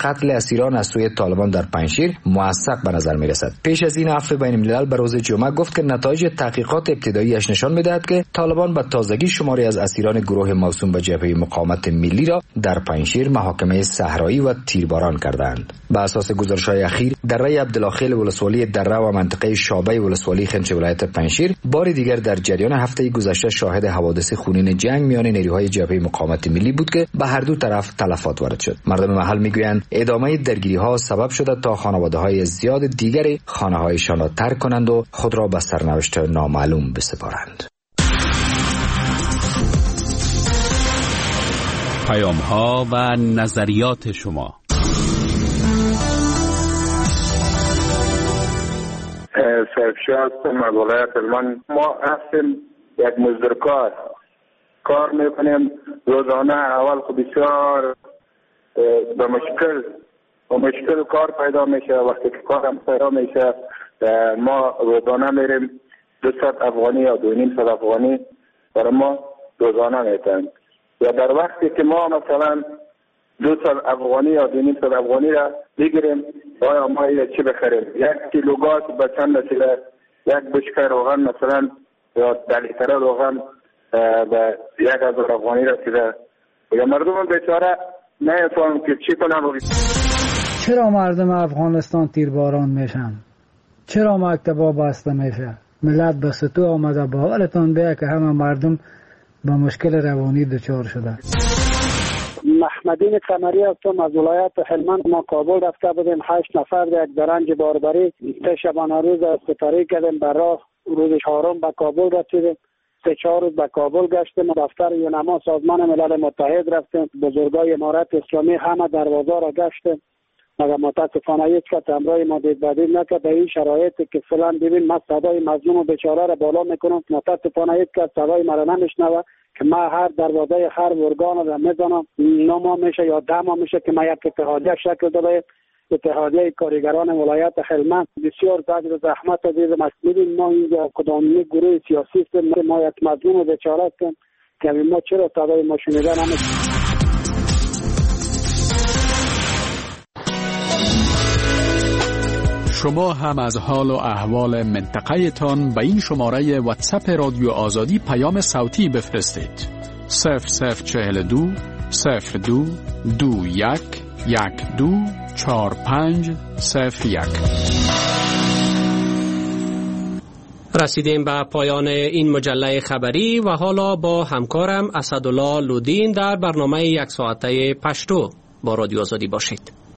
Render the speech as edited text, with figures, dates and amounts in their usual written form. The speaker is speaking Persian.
قتل اسیران از سوی طالبان در پنجشیر موثق به نظر می‌رسد. پیش از این عفو بین الملل به روز جمعه گفت که نتایج تحقیقات ابتداییش نشان می‌دهد که طالبان به تازگی شماری از اسیران گروه موسوم به جبهه مقاومت ملی را در پنجشیر محاکمه صحرایی و تیرباران کردند. به اساس گزارش‌های اخیر دره عبدالخیل ولسوالی دره و منطقه شابه ولسوالی خنچ ولایت پنجشیر بار دیگر در جریان هفته گذشته شاهد حوادث خونین جنگ میان نیروهای جبهه مقاومت ملی بود که به هر دو طرف تلفات وارد شد. مردم محل میگویند ادامه درگیری‌ها سبب شده تا خانواده‌های زیاد دیگری خانه‌هایشان را ترک کنند و خود را به سرنوشت نامعلوم بسپارند. پیام‌ها و نظریات شما. سرفشاد از ولایت هلمند. ما هستیم یک مزدورکار، کار میکنیم روزانه. اول خب بسیار به مشکل کار پیدا میشه. وقتی که کارم پیدا میشه ما روزانه میریم 200 افغانی یا 2.5 افغانی برای ما روزانه میتن. یا در وقتی که ما مثلا 200 افغانی یا 2.5 افغانی را بگیریم آیا ما چی بخریم؟ 1 کیلو گاز به چند رسیده؟ 1 بشکه روغن مثلا یا 10 لیتر روغن به 1000 افغانی رسیده. یا مردم بیچاره نمی‌فهمن که چی کنن. چرا مردم افغانستان تیرباران میشن؟ چرا مکتبا بسته میشه؟ ملت به ستو آمده. باورتان بیه که همه مردم با مشکل روانی دچار شده. محمدین قمری هستم از ولایت هلمند. ما کابل رفته بودیم 8 نفر در یک درنج باربری. شبانه روز سپری کردیم بر راه. روز 4 به کابل رسیدیم. 3-4 روز به کابل گشتیم. دفتر یونما سازمان ملل متحد رفتیم. بزرگای امارت اسلامی همه دروازه را گشتیم. مگر متاسفانه هیچ کس همراه ما دید نکرد. به این شرایطی که فعلا ببین من صدای مظلوم و بیچاره را بالا میکنم، متاسفانه هیچ کس صدای مرا نمیشنوه که من هر دروازه هر ارگان را میزنم 9 ماه میشه یا 10 ماه میشه که من یک اتحادیه شکل داده، اتحادیه کارگران ولایت هلمند. بسیار زجر و زحمت دیدم. می‌بینیم ما اینجا کدام گروه سیاسی است، ما یک مظلوم و بیچاره هستیم که ما چرا صدای ما شنیده نمیشه. شما هم از حال و احوال منطقه تان به این شماره واتساپ رادیو آزادی پیام صوتی بفرستید. 0042 02 21 12 45 01. رسیدیم به پایان این مجله خبری و حالا با همکارم اسدالله لودین در برنامه 1 ساعته پشتو با رادیو آزادی باشید.